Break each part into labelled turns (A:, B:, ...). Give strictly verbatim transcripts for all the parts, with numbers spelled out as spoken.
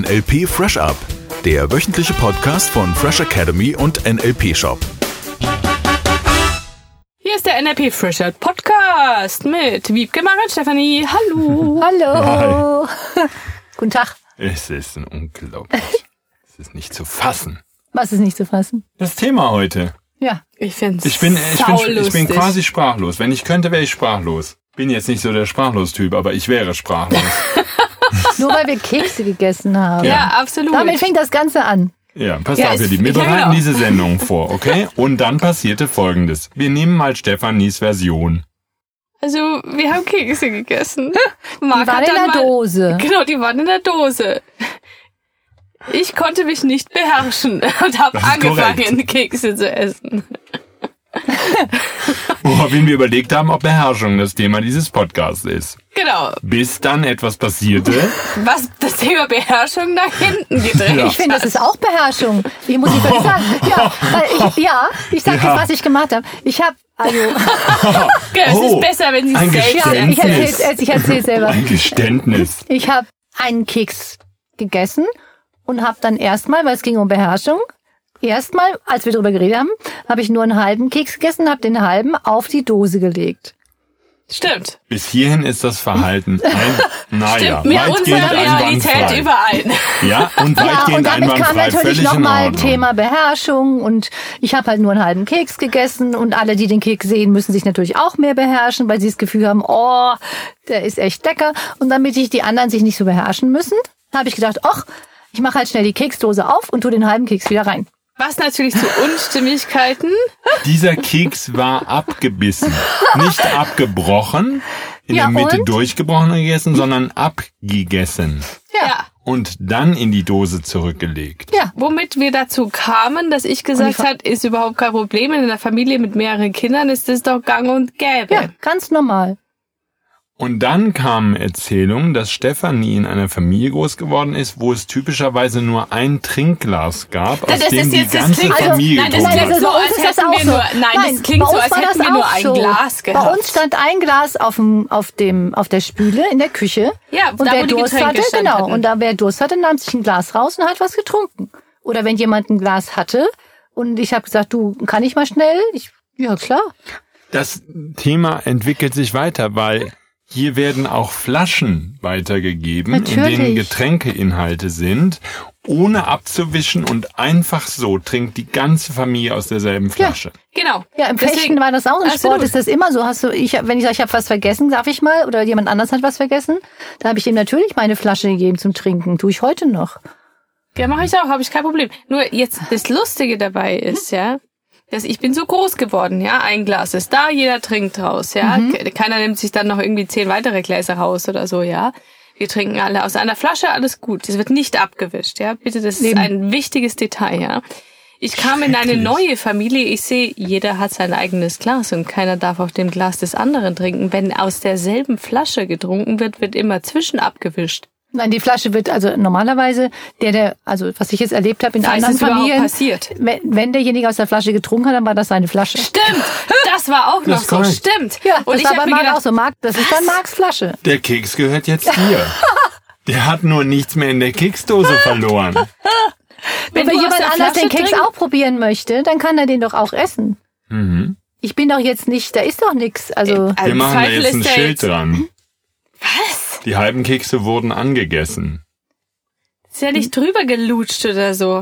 A: L P Fresh Up, der wöchentliche Podcast von Fresh Academy und N L P Shop.
B: Hier ist der N L P Fresh Up Podcast mit Wiebke, Mara und Stefanie. Hallo.
C: Hallo. Guten Tag.
D: Es ist unglaublich. Es ist nicht zu fassen.
C: Was ist nicht zu fassen?
D: Das Thema heute.
C: Ja.
B: Ich find's
D: Ich bin, ich bin, ich bin
B: saulustig.
D: quasi sprachlos. Wenn ich könnte, wäre ich sprachlos. Bin jetzt nicht so der Sprachlos-Typ, aber ich wäre sprachlos.
C: Nur weil wir Kekse gegessen haben.
B: Ja, absolut.
C: Damit fängt das Ganze an.
D: Ja, pass
B: Ja,
D: auf,
B: es-
D: wir
B: ja,
D: bereiten
B: genau.
D: diese Sendung vor, okay? Und dann passierte Folgendes. Wir nehmen mal Stefanis Version.
B: Also, wir haben Kekse gegessen.
C: Die
B: Marc
C: waren
B: hat
C: in
B: dann
C: der
B: mal-
C: Dose.
B: Genau, die waren in der Dose. Ich konnte mich nicht beherrschen und habe
D: Das ist
B: angefangen,
D: korrekt.
B: Kekse zu essen.
D: Woraufhin wir überlegt haben, ob Beherrschung das Thema dieses Podcasts ist.
B: Genau.
D: Bis dann etwas passierte.
B: Was das Thema Beherrschung nach hinten gedreht
D: Ja.
C: Ich finde, das ist auch Beherrschung. Ich muss ich wirklich sagen. Ja, weil ich, ja, ich sag
D: Ja.
C: jetzt, was ich gemacht habe. Ich habe, also,
B: Genau, es
D: Oh,
B: ist besser, wenn sie
D: ein
B: es selbst
C: ja,
D: Geständnis.
C: ich erzähl's, ich erzähl's selber.
D: Ein Geständnis.
C: Ich habe einen Keks gegessen und habe dann erstmal, weil es ging um Beherrschung, erstmal, als wir darüber geredet haben, habe ich nur einen halben Keks gegessen, habe den halben auf die Dose gelegt.
B: Stimmt.
D: Bis hierhin ist das Verhalten ein, naja,
B: Stimmt mit
D: weitgehend
B: unserer Realität
D: einwandfrei.
B: überein.
D: Ja, und
C: Ja, und
D: weitgehend
C: damit kam
D: einwandfrei,
C: natürlich
D: völlig in
C: nochmal
D: Ordnung.
C: Thema Beherrschung und ich habe halt nur einen halben Keks gegessen und alle, die den Keks sehen, müssen sich natürlich auch mehr beherrschen, weil sie das Gefühl haben, oh, der ist echt lecker. Und damit ich die anderen sich nicht so beherrschen müssen, habe ich gedacht, ach, ich mache halt schnell die Keksdose auf und tue den halben Keks wieder rein.
B: Was natürlich zu Unstimmigkeiten.
D: Dieser Keks war abgebissen, nicht abgebrochen, in
C: Ja,
D: der Mitte
C: und?
D: durchgebrochen gegessen, sondern abgegessen
B: Ja.
D: und dann in die Dose zurückgelegt.
C: Ja,
B: Womit wir dazu kamen, dass ich gesagt habe, ist überhaupt kein Problem. In einer Familie mit mehreren Kindern ist das doch gang und gäbe.
C: ja, ganz normal.
D: Und dann kamen Erzählungen, dass Stefanie in einer Familie groß geworden ist, wo es typischerweise nur ein Trinkglas gab, aus
B: Das
D: dem
B: ist
D: die
B: jetzt das
D: ganze
B: klingt- also,
D: Familie
B: nein, das
D: getrunken
B: klingt
D: hat.
B: so,
C: bei uns
B: als
C: ist das
B: hätten
C: auch
B: wir nur-
C: so.
B: nein, das klingt
C: bei
B: so,
C: uns
B: als
C: war
B: hätten
C: das
B: wir nur
C: auch
B: ein
C: so.
B: Glas
C: Bei
B: gehabt.
C: uns stand ein Glas auf dem, auf dem, auf der Spüle in der Küche.
B: Ja,
C: und
B: da,
C: wer
B: wo die
C: Durst
B: Getränke
C: hatte,
B: gestanden
C: genau.
B: hatten.
C: Und da wer Durst hatte, nahm sich ein Glas raus und hat was getrunken. Oder wenn jemand ein Glas hatte und ich habe gesagt, du, kann ich mal schnell? Ich, ja klar.
D: Das Thema entwickelt sich weiter, weil hier werden auch Flaschen weitergegeben, in
C: Natürlich.
D: denen Getränkeinhalte sind, ohne abzuwischen und einfach so trinkt die ganze Familie aus derselben Flasche.
B: Genau.
C: Ja, im
B: Deswegen-
C: Fechten war das auch. Im
B: Absolut.
C: Sport ist das immer so. Hast du, ich, wenn ich sage, ich habe was vergessen, darf ich mal? Oder jemand anders hat was vergessen? Da habe ich ihm natürlich meine Flasche gegeben zum Trinken. Tue ich heute noch.
B: Ja, mache ich auch, habe ich kein Problem. Nur jetzt das Lustige dabei ist, ja, dass ich bin so groß geworden, ja, ein Glas ist da, jeder trinkt raus, ja. Ke- Keiner nimmt sich dann noch irgendwie zehn weitere Gläser raus oder so, ja. Wir trinken alle aus einer Flasche, alles gut. Es wird nicht abgewischt, ja. Bitte, das ist
C: Eben.
B: ein wichtiges Detail, ja. Ich kam in eine
D: Schrecklich.
B: neue Familie, ich sehe, jeder hat sein eigenes Glas und keiner darf auf dem Glas des anderen trinken. Wenn aus derselben Flasche getrunken wird, wird immer zwischen abgewischt.
C: Nein, die Flasche wird also normalerweise, der, der, also was ich jetzt erlebt habe in
B: Falls
C: anderen
B: es überhaupt
C: Familien,
B: passiert.
C: wenn, wenn derjenige aus der Flasche getrunken hat, dann war das seine Flasche.
B: Stimmt, das war auch noch
D: Das ist
B: so,
D: korrekt.
B: stimmt.
C: Ja,
B: und
C: das
B: ich
C: war
B: habe
C: bei
B: mir
C: Marc
B: gedacht,
C: auch so. Marc, das ist dann Marcs Flasche.
D: Der Keks gehört jetzt dir. Der hat nur nichts mehr in der Keksdose verloren.
B: wenn
C: Wenn
B: du aus
C: jemand
B: der
C: anders
B: Flasche
C: den Keks
B: trinkst-
C: auch probieren möchte, dann kann er den doch auch essen.
D: Mhm.
C: Ich bin doch jetzt nicht, da ist doch nichts. Also,
B: Äh,
D: Wir machen da
B: Zweifel
D: jetzt ein
B: ist der
D: Schild
B: jetzt-
D: dran.
B: Was?
D: Die halben Kekse wurden angegessen.
B: Ist ja nicht drüber gelutscht oder so.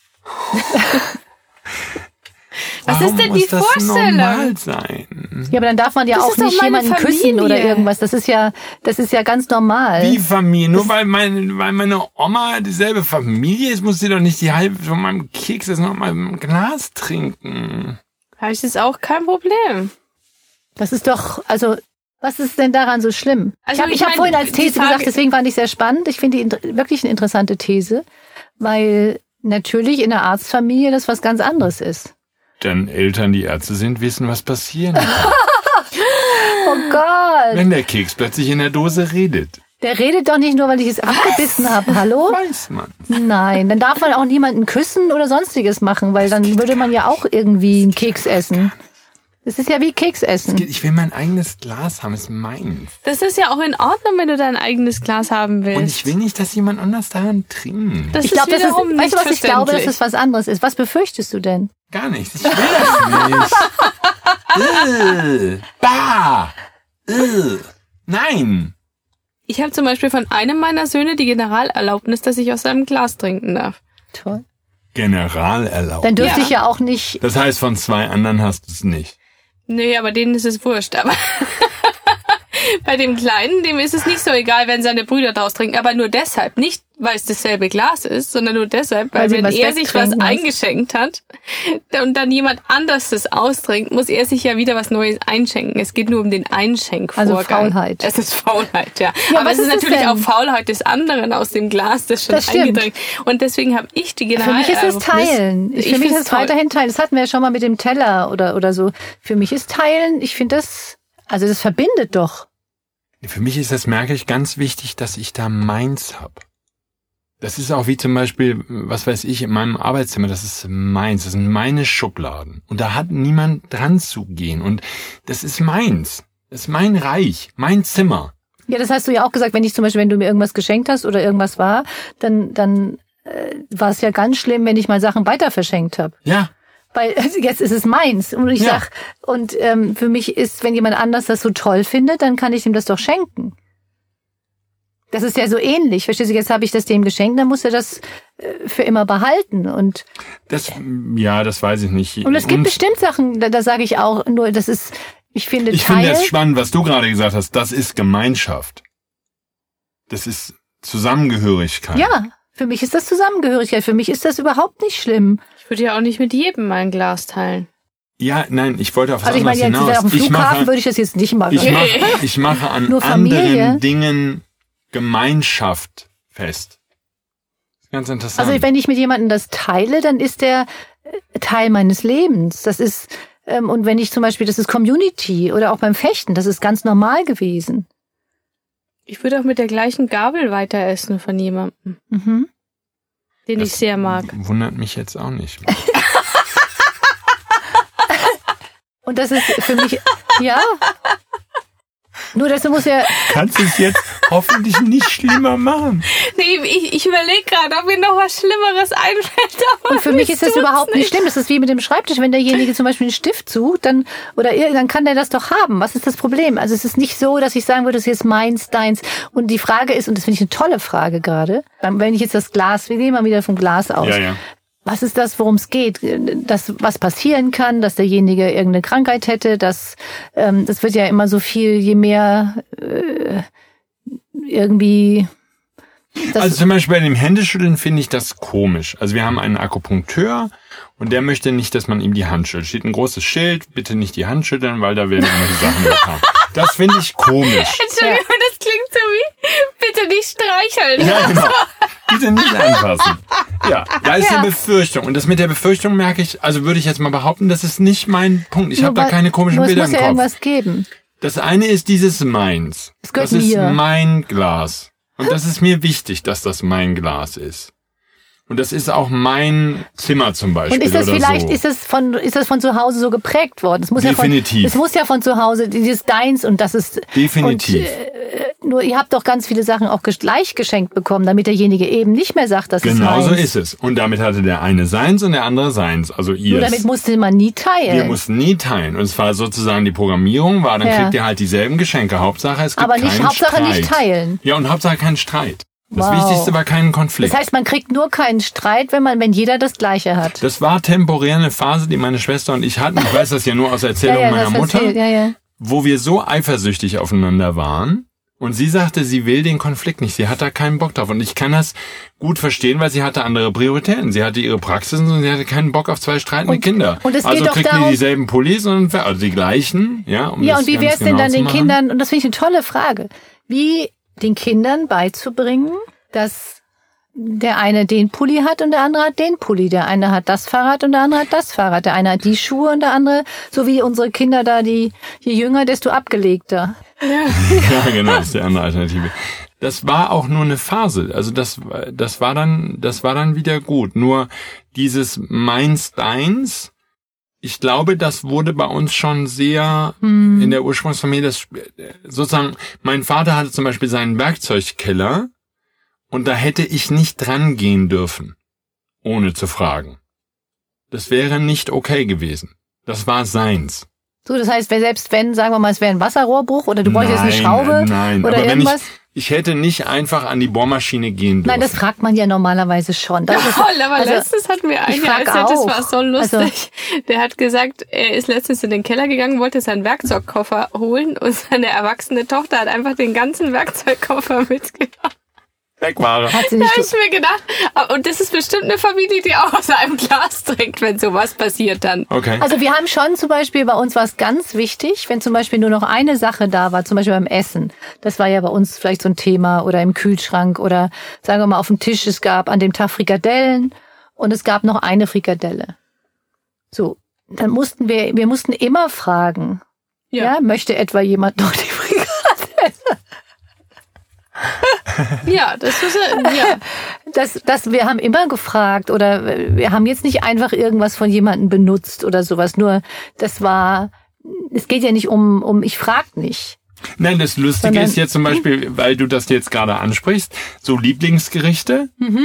B: Was
D: Warum
B: ist denn
D: muss
B: die
D: das
B: Vorstellung?
D: normal sein?
C: ja, aber dann darf man ja
B: Das
C: auch
B: ist doch
C: nicht
B: meine
C: jemanden küssen
B: Familie.
C: oder irgendwas. Das ist ja, das ist ja ganz normal.
D: Wie Familie? Nur weil meine, weil meine Oma dieselbe Familie ist, muss sie doch nicht die halbe von meinem Keks jetzt noch mal im Glas trinken.
B: Habe ich jetzt auch kein Problem.
C: Das ist doch, also, was ist denn daran so schlimm?
B: Also,
C: ich habe
B: ich
C: ich hab
B: mein,
C: vorhin als
B: die
C: These
B: Frage-
C: gesagt, deswegen fand ich sehr spannend. Ich finde die int- wirklich eine interessante These, weil natürlich in der Arztfamilie das was ganz anderes ist.
D: Denn Eltern, die Ärzte sind, wissen, was passieren kann,
C: Oh Gott,
D: wenn der Keks plötzlich in der Dose redet.
C: der redet doch nicht nur, weil ich es abgebissen habe. Hallo?
D: Weiß man.
C: Nein, dann darf man auch niemanden küssen oder sonstiges machen, weil dann würde man ja auch irgendwie einen Keks essen. Das ist ja wie Keks essen.
D: Ich will mein eigenes Glas haben, ist meins.
B: Das ist ja auch in Ordnung, wenn du dein eigenes Glas haben willst.
D: Und ich will nicht, dass jemand anders daran trinkt.
B: Das
C: ich glaube, das ist,
B: wiederum
C: weißt du, was
B: nicht
C: ich glaube, dass
B: verständlich.
C: es was anderes ist. Was befürchtest du denn?
D: Gar nichts. Ich will das nicht. äh, bah! Äh, nein!
B: Ich habe zum Beispiel von einem meiner Söhne die Generalerlaubnis, dass ich aus seinem Glas trinken darf.
C: Toll.
D: Generalerlaubnis.
C: Dann dürfte
B: Ja.
C: ich ja auch nicht...
D: Das heißt, von zwei anderen hast du es nicht.
B: Nee, aber denen ist es wurscht. Aber bei dem Kleinen, dem ist es nicht so egal, wenn seine Brüder daraus trinken. Aber nur deshalb. Nicht, weil es dasselbe Glas ist, sondern nur deshalb, weil,
C: Weil sie
B: wenn
C: was
B: er sich was
C: wegtrinken muss.
B: eingeschenkt hat und dann jemand anders das austrinkt, muss er sich ja wieder was Neues einschenken. Es geht nur um den Einschenkvorgang.
C: Also Faulheit.
B: Es ist Faulheit, ja.
C: Ja,
B: aber
C: was
B: es ist
C: ist das
B: natürlich
C: denn?
B: auch Faulheit des anderen aus dem Glas, das schon
C: Das stimmt.
B: eingedrängt. Und deswegen habe ich die
C: Für mich ist es
B: Generalerlaubnis.
C: Teilen. Ich, für mich
B: find's
C: ist es
B: toll.
C: weiterhin Teilen. Das hatten wir ja schon mal mit dem Teller oder, oder so. Für mich ist Teilen, ich finde das, also das verbindet doch.
D: Für mich ist das, merke ich, ganz wichtig, dass ich da meins hab. Das ist auch wie zum Beispiel, was weiß ich, in meinem Arbeitszimmer, das ist meins, das sind meine Schubladen. Und da hat niemand dran zu gehen. Und das ist meins. Das ist mein Reich, mein Zimmer.
C: Ja, das hast du ja auch gesagt, wenn ich zum Beispiel, wenn du mir irgendwas geschenkt hast oder irgendwas war, dann, dann äh, war es ja ganz schlimm, wenn ich mal Sachen weiter verschenkt habe.
D: Ja,
C: Weil also jetzt ist es meins. Und ich
D: Ja.
C: sag, und ähm, für mich ist, wenn jemand anders das so toll findet, dann kann ich ihm das doch schenken. Das ist ja so ähnlich. Verstehst du, jetzt habe ich das dem geschenkt, dann muss er das äh, für immer behalten. Und,
D: das, ja, das weiß ich nicht.
C: und es gibt bestimmt Sachen, da, da sage ich auch nur, das ist, ich finde,
D: Ich
C: Teil,
D: finde es spannend, was du gerade gesagt hast. Das ist Gemeinschaft. Das ist Zusammengehörigkeit.
C: ja, für mich ist das Zusammengehörigkeit. Für mich ist das überhaupt nicht schlimm.
B: Ich würde ja auch nicht mit jedem mal ein Glas teilen.
D: Ja, nein, ich wollte auf was
C: Also ich meine,
D: anderes
C: jetzt auf dem
D: hinaus. Ich
C: Flughafen
D: mache,
C: würde ich das jetzt nicht machen.
D: ich mache, ich mache an
C: Nur Familie?
D: anderen Dingen Gemeinschaft fest. Das ist ganz interessant.
C: Also wenn ich mit jemandem das teile, dann ist der äh, Teil meines Lebens. Das ist, ähm, und wenn ich zum Beispiel, das ist Community oder auch beim Fechten, das ist ganz normal gewesen.
B: Ich würde auch mit der gleichen Gabel weiter essen von jemandem,
C: Mhm.
B: den
D: Das
B: ich sehr mag.
D: Wundert mich jetzt auch nicht.
C: Und das ist für mich, ja. Nur das muss ja,
D: Kannst du es jetzt hoffentlich nicht schlimmer machen?
B: Nee, ich, ich überlege gerade, ob mir noch was Schlimmeres einfällt. Aber
C: und für mich ist das
B: tut's
C: überhaupt nicht schlimm. Das ist wie mit dem Schreibtisch. Wenn derjenige zum Beispiel einen Stift sucht, dann, oder ir- dann kann der das doch haben. Was ist das Problem? Also es ist nicht so, dass ich sagen würde, das ist jetzt meins, deins. Und die Frage ist, und das finde ich eine tolle Frage gerade, wenn ich jetzt das Glas, wir gehen mal wieder vom Glas aus.
D: Ja, ja.
C: Was ist das, worum es geht? Dass was passieren kann, dass derjenige irgendeine Krankheit hätte, dass ähm, das wird ja immer so viel, je mehr äh, irgendwie. Das,
D: Also zum Beispiel bei dem Händeschütteln finde ich das komisch. Also wir haben einen Akupunkteur und der möchte nicht, dass man ihm die Hand schüttelt. Steht ein großes Schild, bitte nicht die Hand schütteln, weil da werden irgendwelche Sachen getan. Das finde ich komisch.
B: Entschuldigung, das klingt so wie, bitte nicht streicheln.
D: Ja, genau. Bitte nicht anfassen. Ja, da ist eine Befürchtung. Und das mit der Befürchtung merke ich, also würde ich jetzt mal behaupten, das ist nicht mein Punkt. Ich habe da keine komischen
C: nur
D: Bilder
C: es
D: im
C: muss ja
D: Kopf.
C: irgendwas geben.
D: Das eine ist dieses meins.
C: Es gehört
D: Das ist
C: mir.
D: mein Glas. Und das ist mir wichtig, dass das mein Glas ist. Und das ist auch mein Zimmer zum Beispiel.
C: Und ist das
D: oder
C: vielleicht,
D: so.
C: ist das von, ist das von zu Hause so geprägt worden? Es muss
D: Definitiv.
C: Ja von, es muss ja von zu Hause, dieses Deins und das ist.
D: Definitiv.
C: Und, äh, nur ihr habt doch ganz viele Sachen auch gleich geschenkt bekommen, damit derjenige eben nicht mehr sagt, das
D: Genau
C: ist
D: so
C: meins.
D: ist es. Und damit hatte der eine seins und der andere seins. Also ihr.
C: Nur damit musste man nie teilen.
D: Wir mussten nie teilen. Und es war sozusagen die Programmierung war, dann
C: Ja.
D: kriegt ihr halt dieselben Geschenke. Hauptsache es gibt
C: Aber nicht-
D: keinen
C: Hauptsache
D: Streit.
C: nicht teilen.
D: Ja, und Hauptsache kein Streit. Das
C: Wow.
D: Wichtigste war kein Konflikt.
C: Das heißt, man kriegt nur keinen Streit, wenn man, wenn jeder das Gleiche hat.
D: Das war temporär eine Phase, die meine Schwester und ich hatten. Ich weiß das ja nur aus Erzählungen meiner
C: das
D: Mutter,
C: erzählt, ja, ja.
D: wo wir so eifersüchtig aufeinander waren. Und sie sagte, sie will den Konflikt nicht. Sie hat da keinen Bock drauf. Und ich kann das gut verstehen, weil sie hatte andere Prioritäten. Sie hatte ihre Praxis und sie hatte keinen Bock auf zwei streitende
C: Und-
D: Kinder.
C: und es geht
D: also
C: doch
D: kriegten
C: darum-
D: die dieselben Pullis und also die gleichen. Ja, um
C: Ja,
D: das
C: und wie
D: ganz
C: wäre es denn
D: genau
C: dann
D: zu
C: den
D: machen.
C: Kindern, und das finde ich eine tolle Frage, wie den Kindern beizubringen, dass der eine den Pulli hat und der andere hat den Pulli. Der eine hat das Fahrrad und der andere hat das Fahrrad. Der eine hat die Schuhe und der andere, so wie unsere Kinder da, die je jünger, desto abgelegter.
D: Ja, genau, das ist die andere Alternative. Das war auch nur eine Phase. Also das, das war dann, das war dann wieder gut. Nur dieses meins, deins, ich glaube, das wurde bei uns schon sehr hm. in der Ursprungsfamilie, das, sozusagen, mein Vater hatte zum Beispiel seinen Werkzeugkeller und da hätte ich nicht dran gehen dürfen, ohne zu fragen. Das wäre nicht okay gewesen. Das war seins.
C: So, das heißt, selbst wenn, sagen wir mal, es wäre ein Wasserrohrbruch oder du bräuchtest eine Schraube
D: nein,
C: oder
D: aber
C: irgendwas.
D: Wenn ich, ich hätte nicht einfach an die Bohrmaschine gehen dürfen.
C: Nein, das fragt man ja normalerweise schon. Das ist,
B: Toll, aber
C: also,
B: letztens hatten wir einen, der erzählt, das war so lustig. Also, der hat gesagt, er ist letztens in den Keller gegangen, wollte seinen Werkzeugkoffer holen und seine erwachsene Tochter hat einfach den ganzen Werkzeugkoffer mitgenommen.
D: Weg war er.
C: Hat sie
B: Da
C: nicht
B: habe ich mir gedacht, und das ist bestimmt eine Familie, die auch aus einem Glas trinkt, wenn sowas passiert dann.
D: Okay.
C: Also wir haben schon zum Beispiel, bei uns war es ganz wichtig, wenn zum Beispiel nur noch eine Sache da war, zum Beispiel beim Essen. Das war ja bei uns vielleicht so ein Thema oder im Kühlschrank oder sagen wir mal auf dem Tisch, es gab an dem Tag Frikadellen und es gab noch eine Frikadelle. So, dann mussten wir, wir mussten immer fragen, ja, ja möchte etwa jemand noch die Frikadelle?
B: Ja, das ist ja.
C: Das, das, wir haben immer gefragt oder wir haben jetzt nicht einfach irgendwas von jemandem benutzt oder sowas. Nur das war, es geht ja nicht um, um ich frag nicht.
D: Nein, das Lustige Sondern, ist jetzt zum Beispiel, weil du das jetzt gerade ansprichst, so Lieblingsgerichte.
C: Mhm.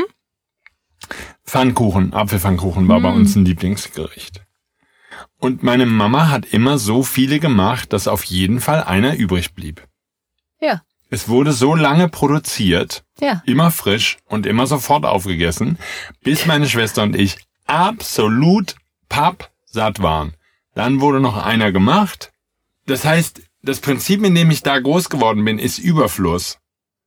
D: Pfannkuchen, Apfelpfannkuchen war mhm. bei uns ein Lieblingsgericht. Und meine Mama hat immer so viele gemacht, dass auf jeden Fall einer übrig blieb.
C: Ja.
D: Es wurde so lange produziert,
C: ja.
D: immer frisch und immer sofort aufgegessen, bis meine Schwester und ich absolut pappsatt waren. Dann wurde noch einer gemacht. Das heißt, das Prinzip, in dem ich da groß geworden bin, ist Überfluss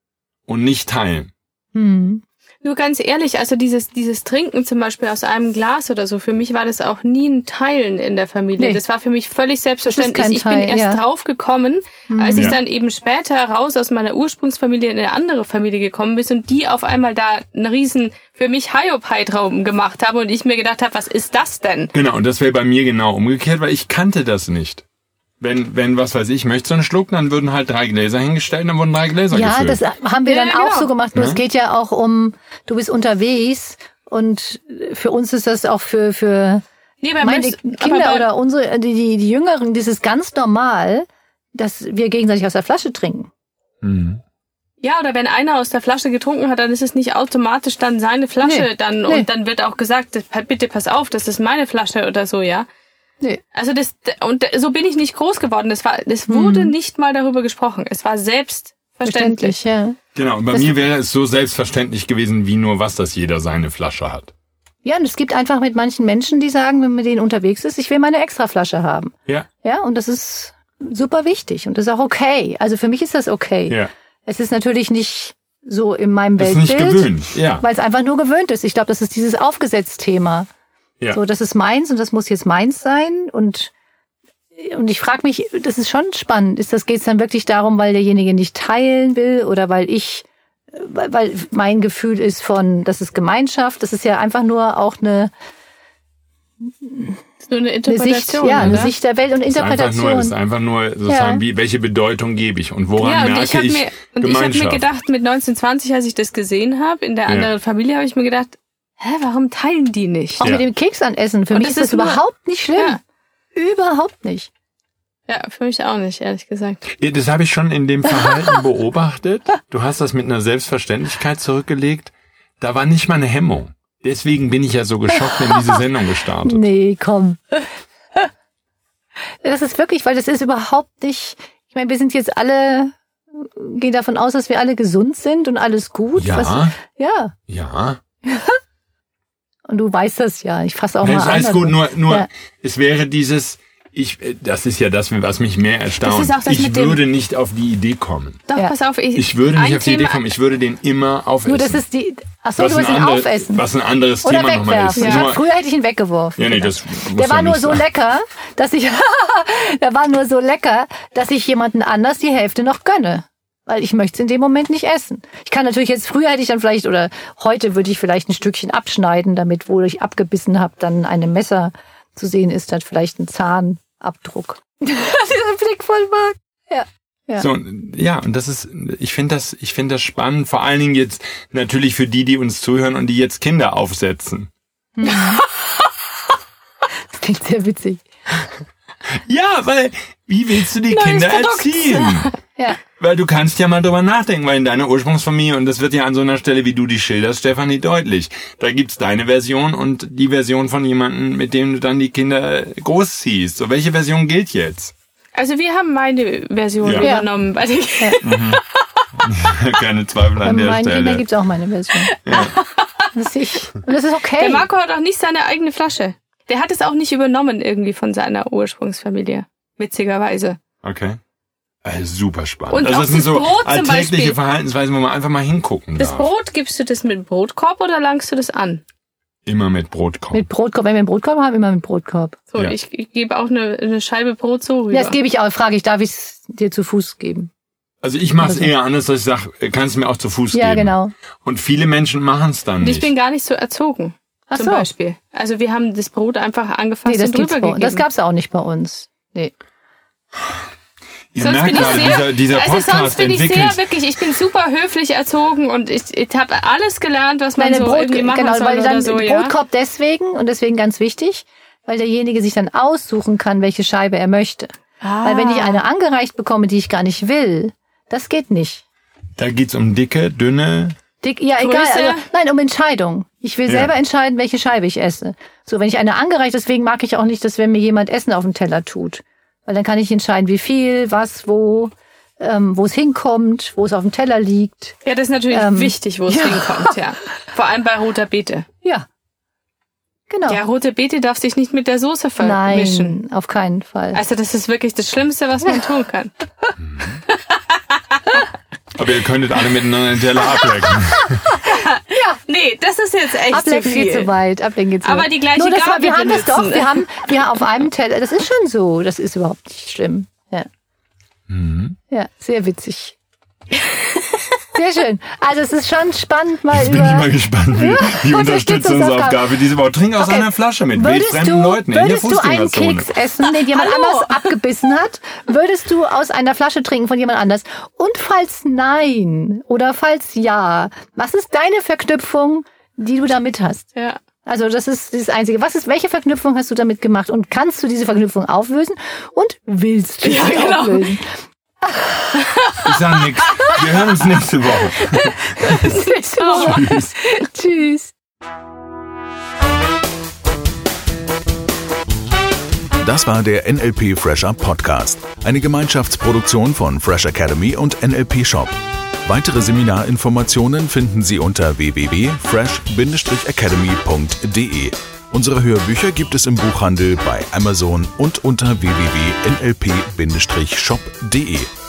D: und nicht teilen.
C: Hm.
B: Nur ganz ehrlich, also dieses dieses Trinken zum Beispiel aus einem Glas oder so, für mich war das auch nie ein Teilen in der Familie. Nee. Das war für mich völlig selbstverständlich. Ich
C: Teil,
B: bin erst
C: ja.
B: drauf gekommen,
C: mhm.
B: als ich
D: ja.
B: dann eben später raus aus meiner Ursprungsfamilie in eine andere Familie gekommen bin und die auf einmal da einen riesen, für mich Hyopai-Trauben gemacht haben und ich mir gedacht habe, was ist das denn?
D: Genau, und das wäre bei mir genau umgekehrt, weil ich kannte das nicht. Wenn, wenn, was weiß ich, möchte so einen Schluck, dann würden halt drei Gläser hingestellt, dann wurden drei Gläser
C: ja,
D: gefüllt.
C: Ja, das haben wir
B: ja,
C: dann
B: ja,
C: auch
B: genau.
C: so gemacht. Nur
D: ja?
C: es geht ja auch um, du bist unterwegs und für uns ist das auch für, für
B: nee, bei
C: meine
B: Menschen,
C: Kinder
B: bei,
C: oder unsere, die, die, die Jüngeren, das ist ganz normal, dass wir gegenseitig aus der Flasche trinken.
D: Mhm.
B: Ja, oder wenn einer aus der Flasche getrunken hat, dann ist es nicht automatisch dann seine Flasche
C: nee,
B: dann
C: nee.
B: und dann wird auch gesagt, bitte pass auf, das ist meine Flasche oder so, ja.
C: Nee.
B: Also das, und so bin ich nicht groß geworden. Das war, das wurde hm. nicht mal darüber gesprochen. Es war selbstverständlich.
C: Ja.
D: Genau, und bei
C: das
D: mir wäre es so selbstverständlich gewesen, wie nur was, dass jeder seine Flasche hat.
C: Ja, und es gibt einfach mit manchen Menschen, die sagen, wenn man mit denen unterwegs ist, ich will meine Extraflasche haben.
D: Ja.
C: Ja, und das ist super wichtig und das ist auch okay. Also für mich ist das okay.
D: Ja.
C: Es ist natürlich nicht so in meinem
D: das
C: Weltbild.
D: Ist nicht gewöhnt, ja.
C: Weil es einfach nur gewöhnt ist. Ich glaube, das ist dieses Aufgesetzt-Thema.
D: Ja.
C: So, das ist meins und das muss jetzt meins sein und und ich frage mich, das ist schon spannend. Ist das geht's dann wirklich darum, weil derjenige nicht teilen will oder weil ich, weil, weil mein Gefühl ist von, das ist Gemeinschaft. Das ist ja einfach nur auch eine,
B: das ist nur eine Interpretation,
C: eine Sicht, ja, eine
B: oder?
C: Sicht der Welt und Interpretation.
D: Das ist einfach nur, das ist einfach nur sozusagen,
C: Ja.
D: wie, welche Bedeutung gebe ich und woran
B: ja, und
D: merke
B: ich, hab
D: ich,
B: mir, und ich
D: Gemeinschaft.
B: habe mir gedacht, mit neunzehn, zwanzig, als ich das gesehen habe, in der
D: Ja.
B: anderen Familie, habe ich mir gedacht, hä, warum teilen die nicht?
C: Auch
D: Ja.
C: mit dem Keks anessen. Für
B: Und
C: mich
B: das
C: ist das
B: ist nur-
C: überhaupt nicht schlimm.
B: Ja.
C: Überhaupt nicht.
B: Ja, für mich auch nicht, ehrlich gesagt.
D: Ja, das habe ich schon in dem Verhalten beobachtet. Du hast das mit einer Selbstverständlichkeit zurückgelegt. Da war nicht mal eine Hemmung. Deswegen bin ich ja so geschockt in diese Sendung gestartet.
C: Nee, komm. Das ist wirklich, weil das ist überhaupt nicht, ich meine, wir sind jetzt alle, gehen davon aus, dass wir alle gesund sind und alles gut.
D: Ja.
C: Was, ja.
D: Ja.
C: Und du weißt das ja. Ich fasse auch
D: Ja,
C: mal
D: ist
C: an.
D: alles
C: also-
D: gut, nur, nur,
C: Ja.
D: es wäre dieses, ich, das ist ja das, was mich mehr erstaunt.
B: Das ist auch das
D: ich
B: mit dem-
D: würde nicht auf die Idee kommen.
B: Doch,
C: Ja.
B: pass auf, ich,
D: Ich würde nicht
B: ein
D: auf die Idee
B: Thema-
D: kommen. Ich würde den immer aufessen.
C: Nur das ist die, ach so,
D: was
C: du willst
D: ein
C: ihn
D: andere-
C: aufessen.
D: Was ein anderes
C: Oder
D: Thema nochmal ist.
C: wegwerfen. Ja.
D: Nur,
C: Früher hätte ich ihn weggeworfen.
D: ja, nee, das muss
C: Der war
D: man
C: nur
D: nicht
C: so
D: sagen.
C: lecker, dass ich, der war nur so lecker, dass ich jemanden anders die Hälfte noch gönne. Weil ich möchte es in dem Moment nicht essen. Ich kann natürlich jetzt, früher hätte ich dann vielleicht, oder heute würde ich vielleicht ein Stückchen abschneiden, damit, wo ich abgebissen habe, dann ein Messer zu sehen ist, dann vielleicht ein Zahnabdruck. Dieser Blick voll mag. Ja. Ja.
D: So, ja, und das ist, ich finde das, ich finde das spannend, vor allen Dingen jetzt natürlich für die, die uns zuhören und die jetzt Kinder aufsetzen.
C: Das klingt sehr witzig.
D: Ja, weil, wie willst du die
B: Neues
D: Kinder
B: Produkt.
D: erziehen?
C: Ja.
D: Weil du kannst ja mal drüber nachdenken, weil in deiner Ursprungsfamilie, und das wird ja an so einer Stelle, wie du die schilderst, Stefanie, deutlich. Da gibt's deine Version und die Version von jemandem, mit dem du dann die Kinder großziehst. So, welche Version gilt jetzt?
B: Also wir haben meine Version
D: Ja.
B: übernommen. Bei den
D: Keine Zweifel
C: Bei
D: an der
C: meinen Kindern
D: Stelle.
C: gibt's auch meine Version.
D: Ja.
C: Das ist, ich, und das ist okay.
B: Der Marco hat auch nicht seine eigene Flasche. Der hat es auch nicht übernommen irgendwie von seiner Ursprungsfamilie. Witzigerweise.
D: Okay. Also super spannend.
B: Und
D: also
B: auch
D: das sind
B: das
D: so
B: Brot zum
D: alltägliche
B: Beispiel.
D: Verhaltensweisen, wo man einfach mal hingucken
B: Das
D: darf.
B: Brot, gibst du das mit Brotkorb oder langst du das an?
D: Immer mit Brotkorb.
C: Mit Brotkorb, wenn wir einen Brotkorb haben, immer mit Brotkorb.
B: So,
D: Ja.
B: ich, ich gebe auch eine, eine Scheibe Brot so rüber.
C: Ja, das gebe ich auch. Frage ich, darf ich es dir zu Fuß geben?
D: Also ich mache es
C: Also-
D: eher anders, dass ich sage, kannst du mir auch zu Fuß
C: Ja,
D: geben.
C: genau.
D: Und viele Menschen machen es dann
B: Und
D: nicht.
B: ich bin gar nicht so erzogen.
C: Ach
B: zum
C: so.
B: Beispiel. Also wir haben das Brot einfach angefasst
C: Nee, das
B: und
C: gibt's bei,
B: rübergegeben.
C: das gab's auch nicht bei uns. Nee.
D: Ihr
B: Sonst
D: merkt
B: bin ich
D: gerade,
B: sehr,
D: dieser, dieser
B: also sonst
D: Podcast
B: bin ich
D: entwickelt.
B: sehr wirklich, ich bin super höflich erzogen und ich, ich habe alles gelernt, was man
C: Meine
B: so
C: Brot,
B: irgendwie machen
C: genau,
B: soll
C: weil dann
B: oder so, ja.
C: Brotkorb deswegen und deswegen ganz wichtig, weil derjenige sich dann aussuchen kann, welche Scheibe er möchte.
B: Ah.
C: Weil wenn ich eine angereicht bekomme, die ich gar nicht will, das geht nicht.
D: Da geht's um dicke, dünne.
C: Dick, ja,
B: Größe?
C: egal. Also, nein, um Entscheidung. Ich will
D: Ja.
C: selber entscheiden, welche Scheibe ich esse. So, wenn ich eine angereicht, deswegen mag ich auch nicht, dass wenn mir jemand Essen auf den Teller tut. Weil dann kann ich entscheiden, wie viel, was, wo, ähm, wo es hinkommt, wo es auf dem Teller liegt.
B: Ja, das ist natürlich
C: Ähm,
B: wichtig, wo es
C: ja.
B: hinkommt, ja. Vor allem bei roter Beete.
C: Ja. Genau.
B: Ja, rote Beete darf sich nicht mit der Soße vermischen.
C: Nein, auf keinen Fall.
B: Also das ist wirklich das Schlimmste, was man tun kann.
D: Aber ihr könntet alle miteinander den Teller ablecken.
B: Nee, das ist jetzt echt zu
C: Ablenken geht
B: viel.
C: zu weit. Ablenken geht zu
B: Aber
C: weit.
B: die gleiche
C: Nur, das war,
B: Gabel
C: wir haben das doch.
B: benutzen.
C: Wir haben, wir haben auf einem Teller. Das ist schon so. Das ist überhaupt nicht schlimm. Ja.
D: Mhm.
C: Ja, sehr witzig. Sehr schön. Also es ist schon spannend, mal
D: Jetzt bin
C: über.
D: ich mal gespannt, wie die
C: Unterstützungsaufgabe.
D: Unterstützungsaufgabe diese Woche. Trink aus
C: Okay.
D: einer Flasche mit
C: Würdest
D: wildfremden
C: du,
D: Leuten in der
C: würdest du einen
D: Fußgängerzone.
C: Keks essen, den jemand
B: Hallo.
C: anders abgebissen hat? Würdest du aus einer Flasche trinken von jemand anders? Und falls nein oder falls ja, was ist deine Verknüpfung, die du damit hast?
B: Ja.
C: Also das ist das Einzige. Was ist, welche Verknüpfung hast du damit gemacht? Und kannst du diese Verknüpfung auflösen? Und willst du
B: Ja,
C: sie
B: genau.
C: auflösen?
D: Ich sag nix. Wir hören uns nächste Woche.
C: Tschüss. Tschüss.
A: Das war der N L P Fresher Podcast, eine Gemeinschaftsproduktion von Fresh Academy und N L P Shop. Weitere Seminarinformationen finden Sie unter w w w punkt fresh academy punkt d e. Unsere Hörbücher gibt es im Buchhandel, bei Amazon und unter w w w punkt n l p shop punkt d e.